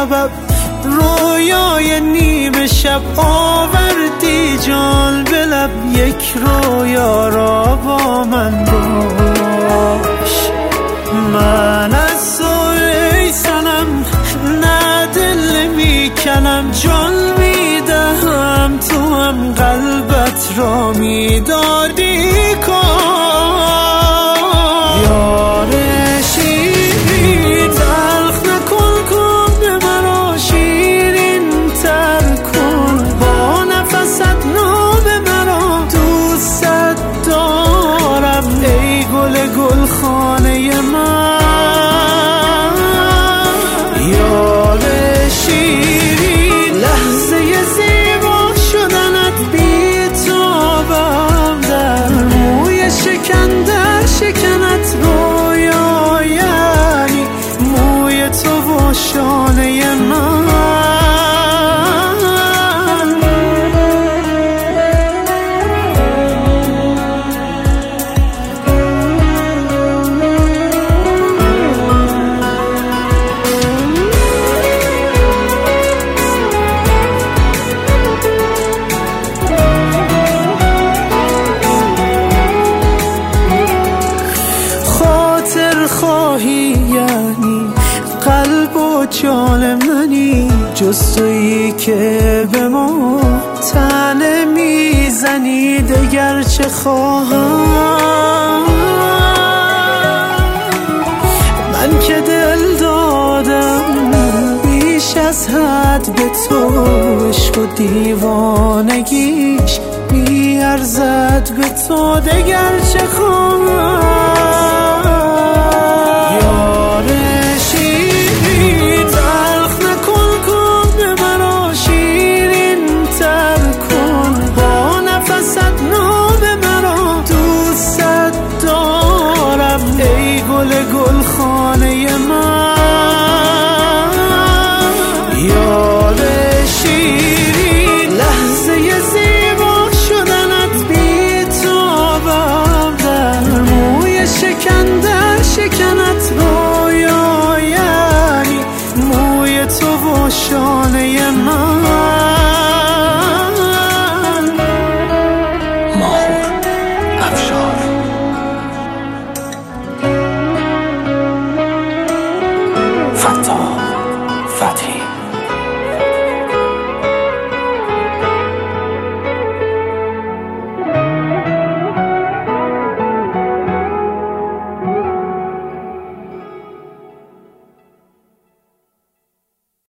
سبب رویای نیمه شب آوردی جان به لب، یک رویا را با من باش. من از تو ای صنم نه دل میکنم، جان میدهم تو هم قلبت را میدادی کار. یار شیرین تلخ نکن، کن به مرا شیرین تر کن، با نفست ناب مرا دوست دارم ای گل گل خانه من. یار شیرین لحظه زیبا شدنت بی‌تابم، در موی شکندر شکنت رویا، یعنی موی تو و شانه من. خواهی یعنی قلب و جان منی، جز تویی که به ما طعنه میزنی، دگر چه خواهم من که دل دادم بیش از حد به تو، عشق و دیوانگیش میارزد به تو، دگر چه خواهم.